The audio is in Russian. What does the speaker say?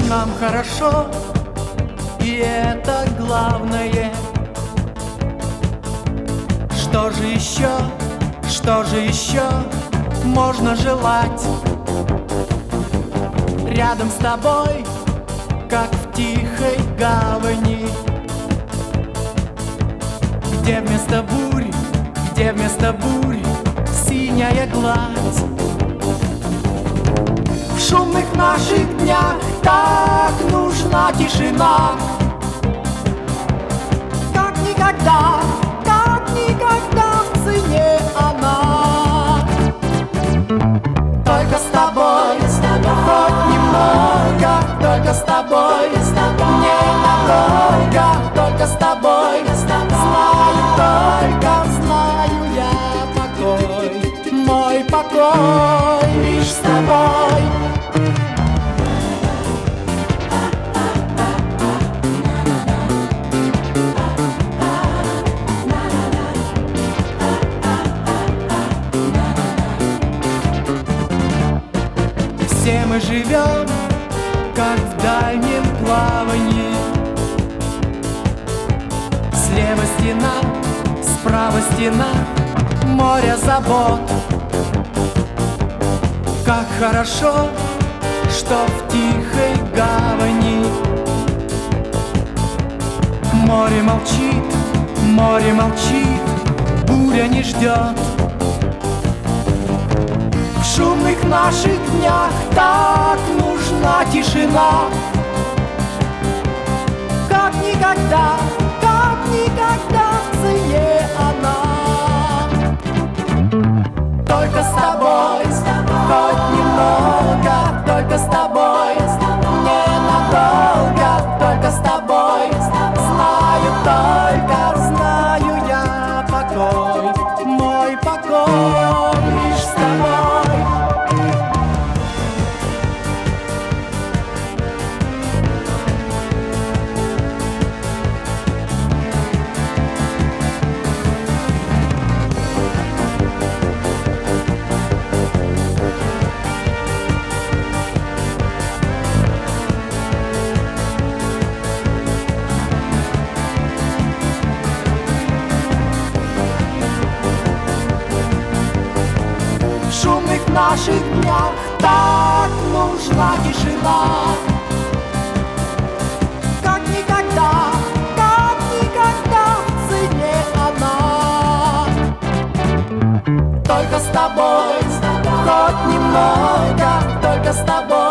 нам хорошо, и это главное. Что же еще можно желать? Рядом с тобой, как в тихой гавани, где вместо бурь синяя гладь. В шумных наших днях так нужна тишина, как никогда в цене она. Только с тобой, хоть немного, только с тобой, ненадолго, только с тобой, знаю я покой, мой покой лишь с тобой. Все мы живем, как в дальнем плавании. Слева стена, справа стена, море забот. Как хорошо, что в тихой гавани море молчит, буря не ждет. В шумных наших днях так нужна тишина, как никогда в цене она. Только с тобой, хоть немного, только с тобой, ненадолго, только с тобой, знаю я покой, мой покой лишь с тобой. В шумных наших днях так нужна тишина, как никогда в цене она. Только с тобой, хоть немного, только с тобой.